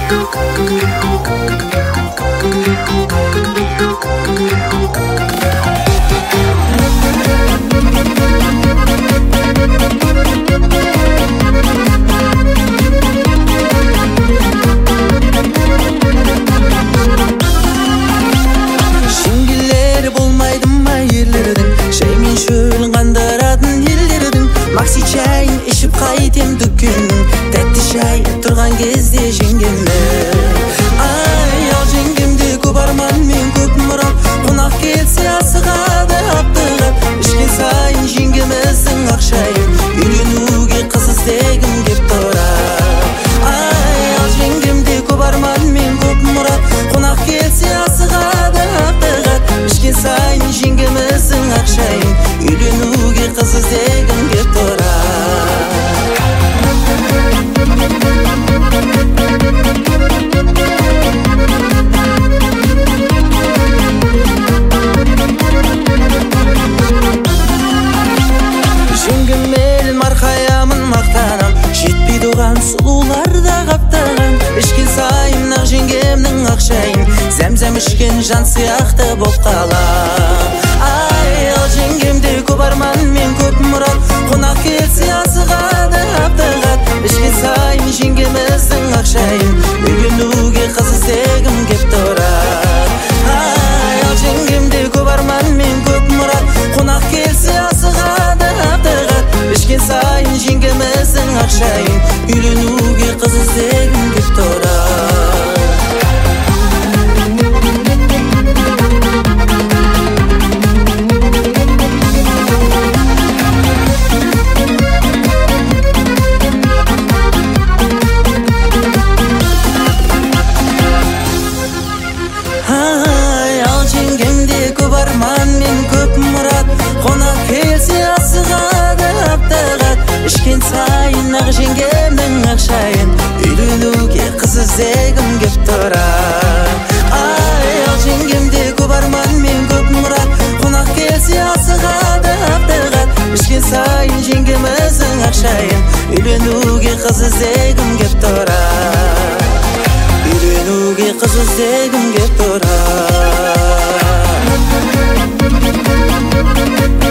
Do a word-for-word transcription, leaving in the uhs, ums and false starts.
Макси чайын ішіп қайтем дүкеннің тәтті шай тұрған кезде жеңгемді. Ай, ал жеңгемде көп арман мен көп мұрат, қонақ келсе асығады аптығып. Ішкен сайын жеңгеміздің ақшайын үйленуге қыз іздегім кеп тұрар. Ай, ал жеңгемде көп арман мен көп мұрат, қонақ келсе асығады аптығып. Ішкен сайын жеңгеміздің ақшайын үйленуге қыз іздегім кеп тұрар. Жеңгеммен марқаямын мақтанам, жетпейді оған сұлуларда қаптаған. Ішкен сайын ақ жеңгемнің ақшайын зәм-зәм ішкен жан сияқты боп қалам. Ай, ал жеңгемде көп арман мен көп мұрат, қонақ келсе асығады аптығат. Ішкен сайын жеңгеміздің ақшайын үйленуге қыз іздегім кеп тұрар. Ай, ал жеңгемде көп арман мен көп мұрат, қонақ келсе асығады аптығат. Ішкен сайын жеңгеміздің ақшайын үйленуге қыз іздегім кеп тұрар. Ай, ал жеңгемде көп арман мен көп мұрат, қонақ келсе асығады аптығат. Ішкен сайын ақ жеңгемнің ақшайын үйленуге қыз іздегім кеп тұрар. Ай, ал жеңгемде көп арман мен көп мұрат, қонақ келсе асығады аптығат. Ішкен сайын жеңгеміздің ақшайын үйленуге қыз іздегім кеп тұрар. Үйленуге қыз іздегім кеп тұрар.